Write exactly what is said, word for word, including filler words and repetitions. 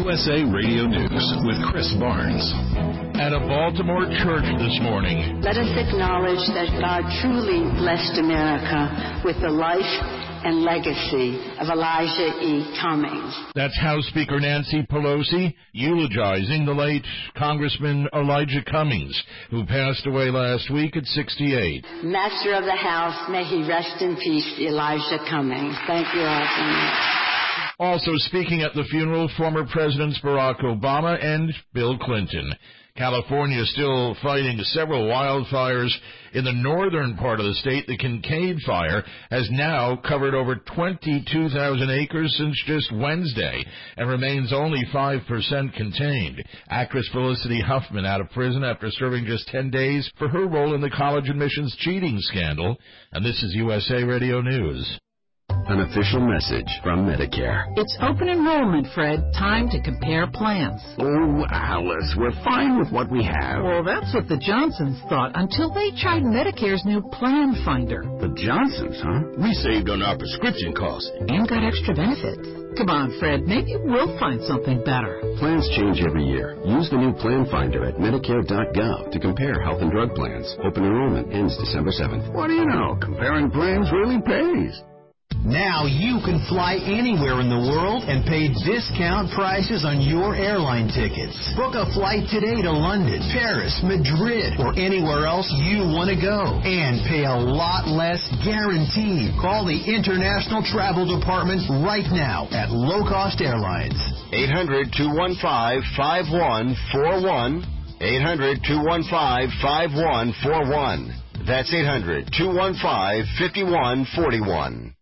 U S A Radio News with Chris Barnes. At a Baltimore church this morning. Let us acknowledge that God truly blessed America with the life and legacy of Elijah E. Cummings. That's House Speaker Nancy Pelosi eulogizing the late Congressman Elijah Cummings, who passed away last week at sixty-eight. Master of the House, may he rest in peace, Elijah Cummings. Thank you all so much. Also speaking at the funeral, former Presidents Barack Obama and Bill Clinton. California is still fighting several wildfires. In the northern part of the state, the Kincaid Fire has now covered over twenty-two thousand acres since just Wednesday and remains only five percent contained. Actress Felicity Huffman out of prison after serving just ten days for her role in the college admissions cheating scandal. And this is U S A Radio News. An official message from Medicare. It's open enrollment, Fred. Time to compare plans. Oh, Alice, we're fine with what we have. Well, that's what the Johnsons thought until they tried Medicare's new Plan Finder. The Johnsons, huh? We saved on our prescription costs. And got extra benefits. Come on, Fred. Maybe we'll find something better. Plans change every year. Use the new Plan Finder at Medicare dot gov to compare health and drug plans. Open enrollment ends December seventh. What do you know? Comparing plans really pays. Now you can fly anywhere in the world and pay discount prices on your airline tickets. Book a flight today to London, Paris, Madrid, or anywhere else you want to go. And pay a lot less guaranteed. Call the International Travel Department right now at Low Cost Airlines. eight hundred, two one five, five one four one. eight hundred, two one five, five one four one. That's eight hundred, two one five, five one four one.